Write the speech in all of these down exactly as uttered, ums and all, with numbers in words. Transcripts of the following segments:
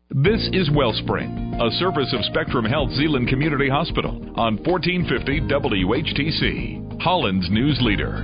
This is Wellspring, a service of Spectrum Health Zeeland Community Hospital on fourteen fifty W H T C, Holland's news leader.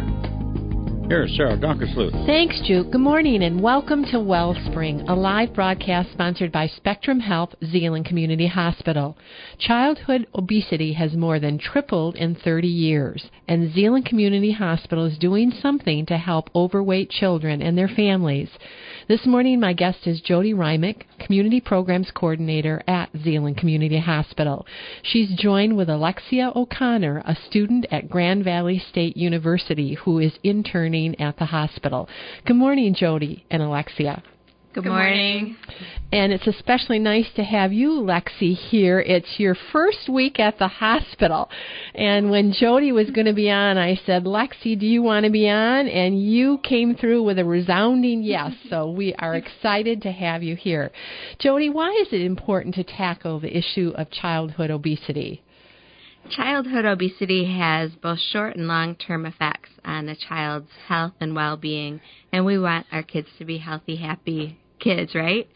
Here's Sarah Donkersloot. Thanks, Juke. Good morning and welcome to Wellspring, a live broadcast sponsored by Spectrum Health Zeeland Community Hospital. Childhood obesity has more than tripled in thirty years, and Zeeland Community Hospital is doing something to help overweight children and their families. This morning, my guest is Jody Rymick, Community Programs Coordinator at Zeeland Community Hospital. She's joined with Alexia O'Connor, a student at Grand Valley State University who is interning at the hospital. Good morning, Jody and Alexia. Good morning. And it's especially nice to have you, Lexi, here. It's your first week at the hospital. And when Jody was going to be on, I said, Lexi, do you want to be on? And you came through with a resounding yes. So we are excited to have you here. Jody, why is it important to tackle the issue of childhood obesity? Childhood obesity has both short and long-term effects on a child's health and well-being, and we want our kids to be healthy, happy kids, right?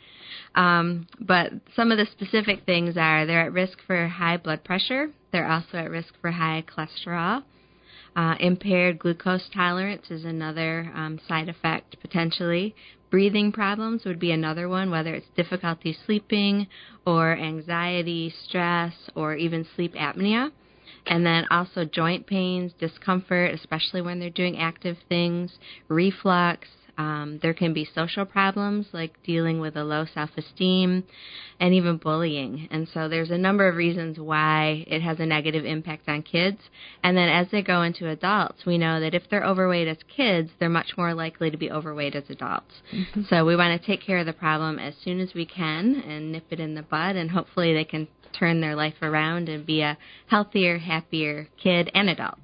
Um, but some of the specific things are they're at risk for high blood pressure. They're also at risk for high cholesterol. Uh, impaired glucose tolerance is another um, side effect, potentially. Breathing problems would be another one, whether it's difficulty sleeping or anxiety, stress, or even sleep apnea. And then also joint pains, discomfort, especially when they're doing active things, reflux. Um, there can be social problems like dealing with a low self-esteem and even bullying. And so there's a number of reasons why it has a negative impact on kids. And then as they go into adults, we know that if they're overweight as kids, they're much more likely to be overweight as adults. Mm-hmm. So we want to take care of the problem as soon as we can and nip it in the bud, and hopefully they can turn their life around and be a healthier, happier kid and adult.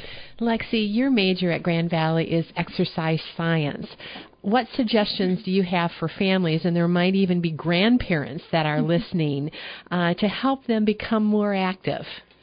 Lexi, your major at Grand Valley is exercise science. What suggestions do you have for families, and there might even be grandparents that are listening, uh, to help them become more active?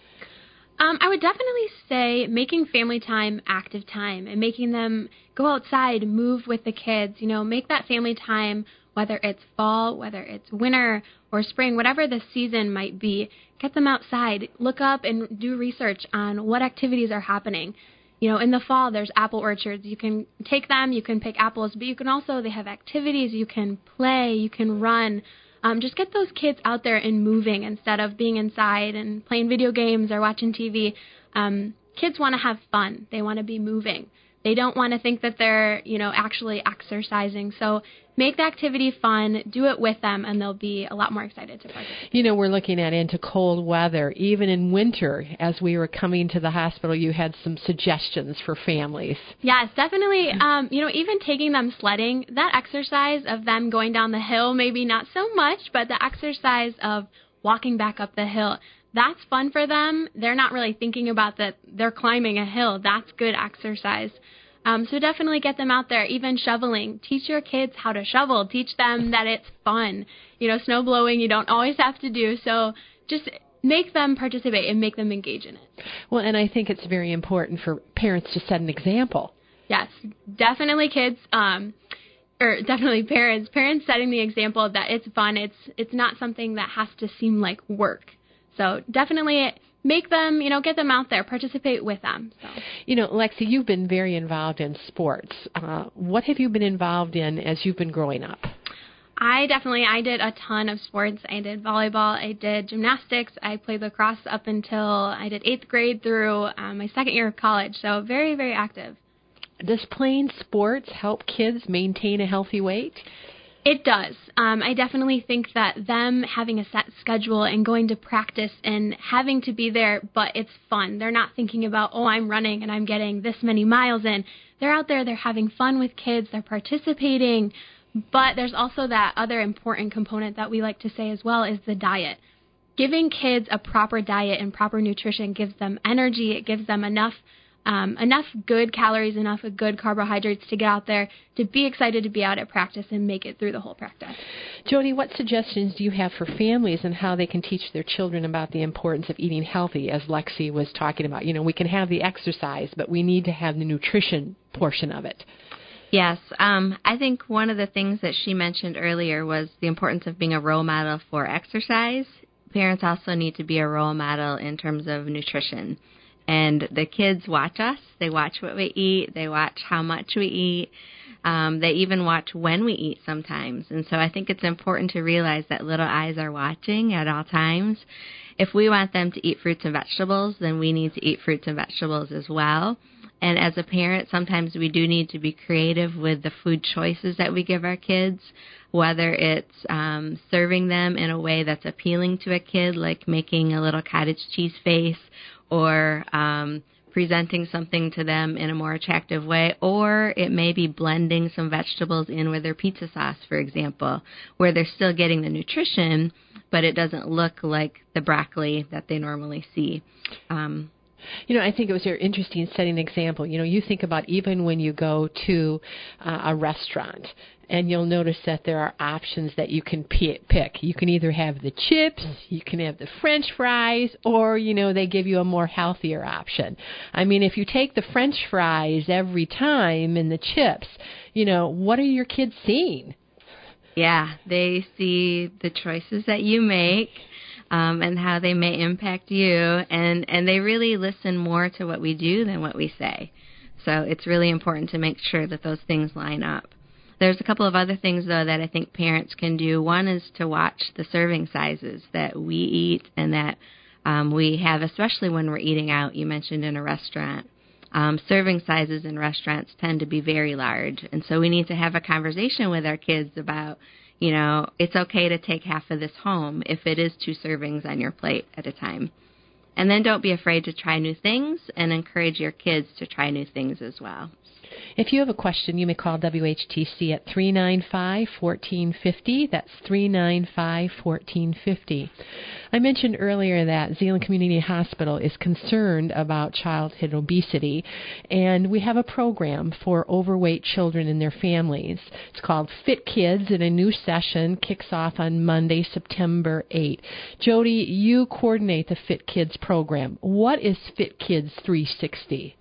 Um, I would definitely say making family time active time and making them go outside, move with the kids, you know, make that family time, whether it's fall, whether it's winter or spring, whatever the season might be, get them outside, look up and do research on what activities are happening. You know, in the fall, there's apple orchards. You can take them, you can pick apples, but you can also, they have activities, you can play, you can run. Um, just get those kids out there and moving instead of being inside and playing video games or watching T V. Um, kids want to have fun. They want to be moving. They don't want to think that they're, you know, actually exercising. So make the activity fun, do it with them, and they'll be a lot more excited to participate. You know, we're looking at into cold weather. Even in winter, as we were coming to the hospital, you had some suggestions for families. Yes, definitely. Um, you know, even taking them sledding, that exercise of them going down the hill, maybe not so much, but the exercise of walking back up the hill, that's fun for them. They're not really thinking about that they're climbing a hill. That's good exercise. Um, so definitely get them out there, even shoveling. Teach your kids how to shovel. Teach them that it's fun. You know, snow blowing you don't always have to do. So just make them participate and make them engage in it. Well, and I think it's very important for parents to set an example. Yes, definitely kids, um, or definitely parents. Parents setting the example that it's fun. It's it's not something that has to seem like work. So definitely make them, you know, get them out there, participate with them. So. You know, Lexi, you've been very involved in sports. Uh, what have you been involved in as you've been growing up? I definitely, I did a ton of sports. I did volleyball, I did gymnastics, I played lacrosse up until I did eighth grade through um, my second year of college. So very, very active. Does playing sports help kids maintain a healthy weight? It does. Um, I definitely think that them having a set schedule and going to practice and having to be there, but it's fun. They're not thinking about, oh, I'm running and I'm getting this many miles in. They're out there, they're having fun with kids, they're participating. But there's also that other important component that we like to say as well is the diet. Giving kids a proper diet and proper nutrition gives them energy. It gives them enough Um, enough good calories, enough good carbohydrates to get out there, to be excited to be out at practice and make it through the whole practice. Jody, what suggestions do you have for families and how they can teach their children about the importance of eating healthy, as Lexi was talking about? You know, we can have the exercise, but we need to have the nutrition portion of it. Yes. Um, I think one of the things that she mentioned earlier was the importance of being a role model for exercise. Parents also need to be a role model in terms of nutrition. And the kids watch us. They watch what we eat. They watch how much we eat. Um, they even watch when we eat sometimes. And so I think it's important to realize that little eyes are watching at all times. If we want them to eat fruits and vegetables, then we need to eat fruits and vegetables as well. And as a parent, sometimes we do need to be creative with the food choices that we give our kids, whether it's um, serving them in a way that's appealing to a kid, like making a little cottage cheese face, or um, presenting something to them in a more attractive way, or it may be blending some vegetables in with their pizza sauce, for example, where they're still getting the nutrition, but it doesn't look like the broccoli that they normally see. Um, You know, I think it was very interesting setting an example. You know, you think about even when you go to uh, a restaurant, and you'll notice that there are options that you can p- pick. You can either have the chips, you can have the French fries, or, you know, they give you a more healthier option. I mean, if you take the French fries every time and the chips, you know, what are your kids seeing? Yeah, they see the choices that you make. Um, and how they may impact you, and, and they really listen more to what we do than what we say. So it's really important to make sure that those things line up. There's a couple of other things, though, that I think parents can do. One is to watch the serving sizes that we eat and that um, we have, especially when we're eating out, you mentioned in a restaurant. Um, serving sizes in restaurants tend to be very large, and so we need to have a conversation with our kids about, you know, it's okay to take half of this home if it is two servings on your plate at a time. And then don't be afraid to try new things and encourage your kids to try new things as well. If you have a question, you may call W H T C at three nine five, one four five zero. That's three nine five, one four five zero. I mentioned earlier that Zeeland Community Hospital is concerned about childhood obesity, and we have a program for overweight children and their families. It's called Fit Kids, and a new session kicks off on Monday, September eighth. Jody, you coordinate the Fit Kids program. What is Fit Kids three sixty?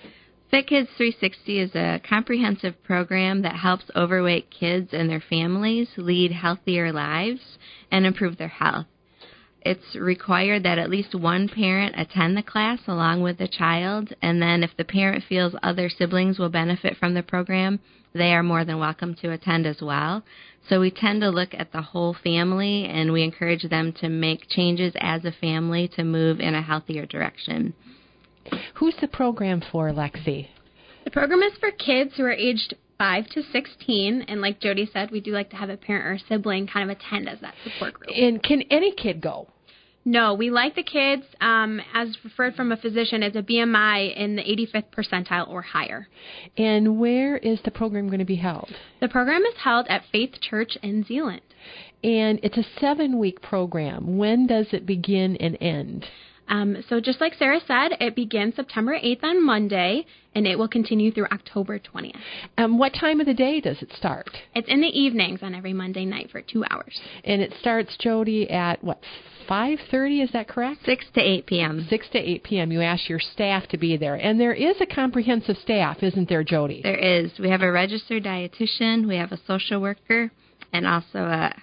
Fit Kids three sixty is a comprehensive program that helps overweight kids and their families lead healthier lives and improve their health. It's required that at least one parent attend the class along with the child, and then if the parent feels other siblings will benefit from the program, they are more than welcome to attend as well. So we tend to look at the whole family, and we encourage them to make changes as a family to move in a healthier direction. Who's the program for, Lexi? The program is for kids who are aged five to sixteen, and like Jody said, we do like to have a parent or a sibling kind of attend as that support group. And can any kid go? No, we like the kids, um, as referred from a physician, as a B M I in the eighty-fifth percentile or higher. And where is the program going to be held? The program is held at Faith Church in Zeeland. And it's a seven-week program. When does it begin and end? Um, so just like Sarah said, it begins September eighth on Monday, and it will continue through October twentieth. Um, what time of the day does it start? It's in the evenings on every Monday night for two hours. And it starts, Jody, at, what, five thirty, is that correct? six to eight p.m. six to eight p.m. You ask your staff to be there. And there is a comprehensive staff, isn't there, Jody? There is. We have a registered dietitian, we have a social worker, and also a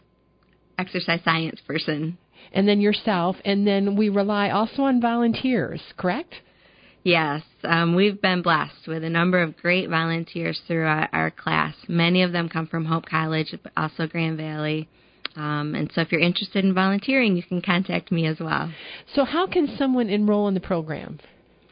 exercise science person. And then yourself, and then we rely also on volunteers, correct? Yes, um, we've been blessed with a number of great volunteers throughout our class. Many of them come from Hope College, but also Grand Valley. Um, and so if you're interested in volunteering, you can contact me as well. So how can someone enroll in the program?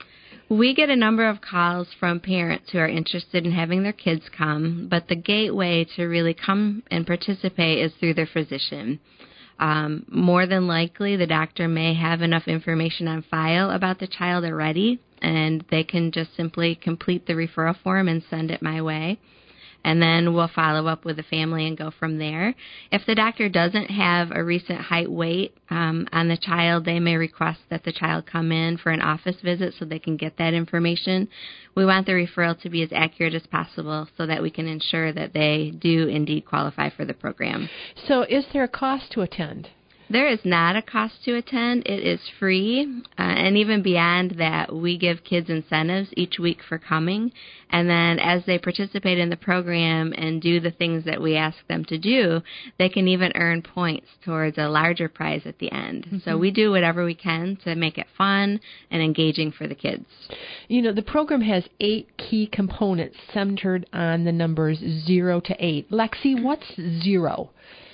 We get a number of calls from parents who are interested in having their kids come, but the gateway to really come and participate is through their physician. Um, more than likely, the doctor may have enough information on file about the child already, and they can just simply complete the referral form and send it my way. And then we'll follow up with the family and go from there. If the doctor doesn't have a recent height weight um, on the child, they may request that the child come in for an office visit so they can get that information. We want the referral to be as accurate as possible so that we can ensure that they do indeed qualify for the program. So is there a cost to attend? There is not a cost to attend. It is free. Uh, and even beyond that, we give kids incentives each week for coming. And then as they participate in the program and do the things that we ask them to do, they can even earn points towards a larger prize at the end. Mm-hmm. So we do whatever we can to make it fun and engaging for the kids. You know, the program has eight key components centered on the numbers zero to eight. Lexi, what's zero?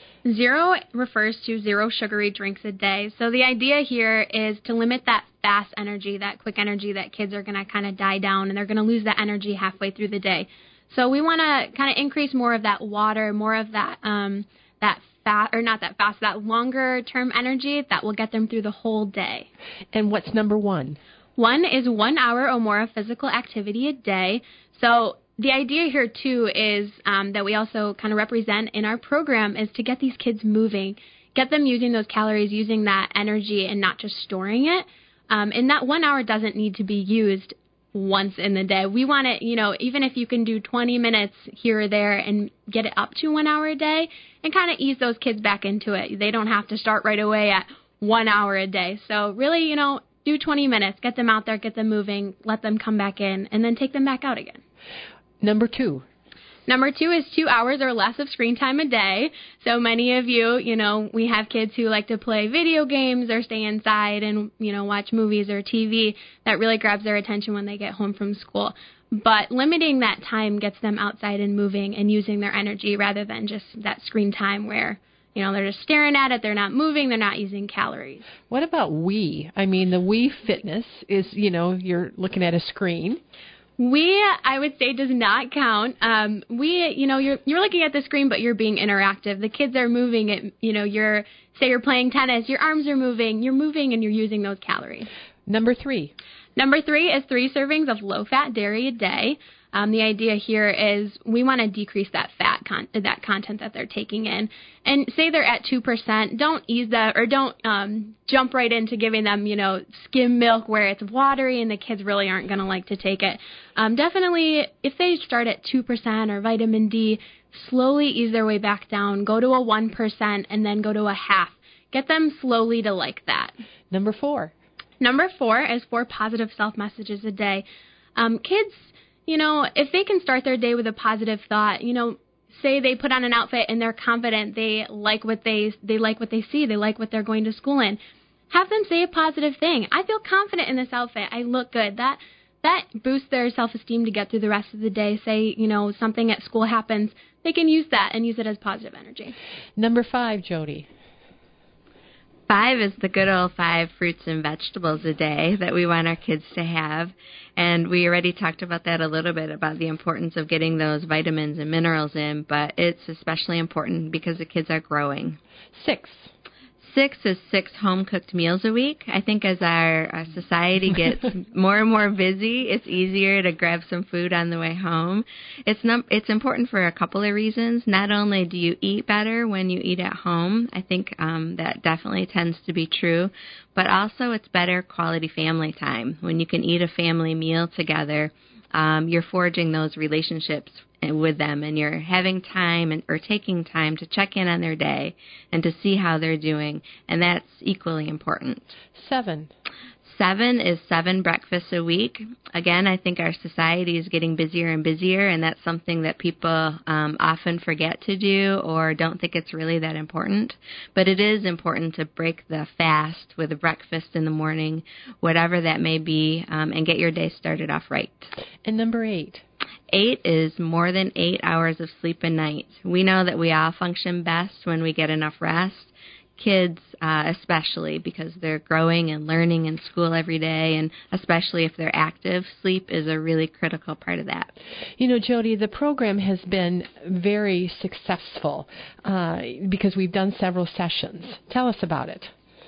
Zero refers to zero sugary drinks a day. So the idea here is to limit that fast energy, that quick energy that kids are going to kind of die down, and they're going to lose that energy halfway through the day. So we want to kind of increase more of that water, more of that um, that fast, or not that fast, that longer term energy that will get them through the whole day. And what's number one? One is one hour or more of physical activity a day. So the idea here, too, is um, that we also kind of represent in our program is to get these kids moving, get them using those calories, using that energy and not just storing it. Um, and that one hour doesn't need to be used once in the day. We want it, you know, even if you can do twenty minutes here or there and get it up to one hour a day and kind of ease those kids back into it. They don't have to start right away at one hour a day. So really, you know, do twenty minutes, get them out there, get them moving, let them come back in, and then take them back out again. Number two. Number two is two hours or less of screen time a day. So many of you, you know, we have kids who like to play video games or stay inside and, you know, watch movies or T V. That really grabs their attention when they get home from school. But limiting that time gets them outside and moving and using their energy rather than just that screen time where, you know, they're just staring at it, they're not moving, they're not using calories. What about Wii? I mean, the Wii Fitness is, you know, you're looking at a screen. We, I would say, does not count. Um, we, you know, you're you're looking at the screen, but you're being interactive. The kids are moving. It, you know, you're say you're playing tennis, your arms are moving, you're moving, and you're using those calories. Number three. Number three is three servings of low-fat dairy a day. Um, the idea here is we want to decrease that fat con- that content that they're taking in. And say they're at two percent, don't ease that or don't um, jump right into giving them, you know, skim milk where it's watery and the kids really aren't going to like to take it. Um, definitely, if they start at two percent or vitamin D, slowly ease their way back down, go to a one percent and then go to a half. Get them slowly to like that. Number four. Number four is four positive self-messages a day. Um, kids... You know, if they can start their day with a positive thought, you know, say they put on an outfit and they're confident, they like what they they like what they see, they like what they're going to school in. Have them say a positive thing. I feel confident in this outfit. I look good. That that boosts their self-esteem to get through the rest of the day. Say, you know, something at school happens, they can use that and use it as positive energy. Number five, Jody. Five is the good old five fruits and vegetables a day that we want our kids to have. And we already talked about that a little bit, about the importance of getting those vitamins and minerals in, but it's especially important because the kids are growing. Six. Six is six home-cooked meals a week. I think as our, our society gets more and more busy, it's easier to grab some food on the way home. It's num- it's important for a couple of reasons. Not only do you eat better when you eat at home, I think um, that definitely tends to be true, but also it's better quality family time. When you can eat a family meal together, um, you're forging those relationships with them, and you're having time and or taking time to check in on their day and to see how they're doing, and that's equally important. Seven. Seven is seven breakfasts a week. Again, I think our society is getting busier and busier, and that's something that people um, often forget to do or don't think it's really that important. But it is important to break the fast with a breakfast in the morning, whatever that may be, um, and get your day started off right. And number eight. Eight is more than eight hours of sleep a night. We know that we all function best when we get enough rest. Kids uh, especially, because they're growing and learning in school every day, and especially if they're active, sleep is a really critical part of that. You know, Jody, the program has been very successful uh, because we've done several sessions. Tell us about it.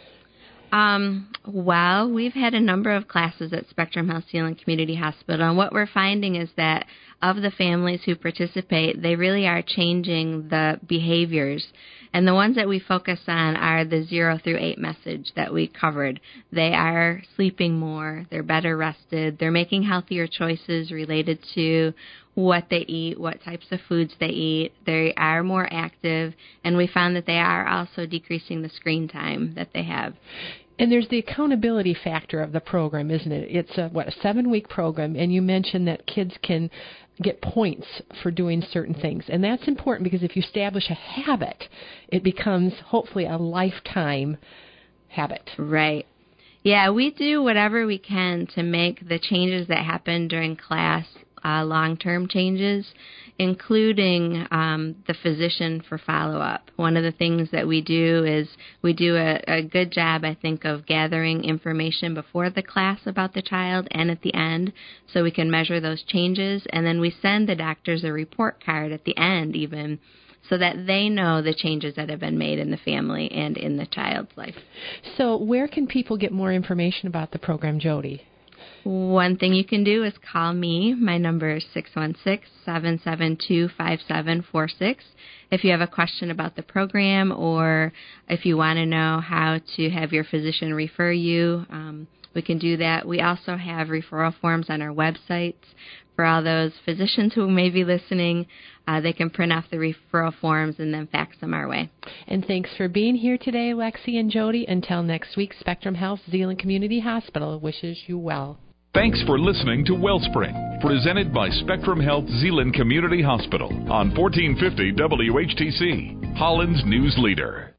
Um, well, we've had a number of classes at Spectrum Health Zeeland Community Hospital, and what we're finding is that of the families who participate, they really are changing the behaviors. And the ones that we focus on are the zero through eight message that we covered. They are sleeping more, they're better rested, they're making healthier choices related to what they eat, what types of foods they eat. They are more active, and we found that they are also decreasing the screen time that they have. And there's the accountability factor of the program, isn't it? It's a, what, a seven-week program, and you mentioned that kids can get points for doing certain things. And that's important because if you establish a habit, it becomes hopefully a lifetime habit. Right. Yeah, we do whatever we can to make the changes that happen during class uh, long-term changes, including um, the physician for follow-up. One of the things that we do is we do a, a good job, I think, of gathering information before the class about the child and at the end so we can measure those changes. And then we send the doctors a report card at the end even so that they know the changes that have been made in the family and in the child's life. So where can people get more information about the program, Jody? One thing you can do is call me. My number is six one six, seven seven two, five seven four six. If you have a question about the program or if you want to know how to have your physician refer you, um, we can do that. We also have referral forms on our website for all those physicians who may be listening. Uh, they can print off the referral forms and then fax them our way. And thanks for being here today, Lexi and Jody. Until next week, Spectrum Health Zeeland Community Hospital wishes you well. Thanks for listening to Wellspring, presented by Spectrum Health Zeeland Community Hospital on fourteen fifty W H T C, Holland's news leader.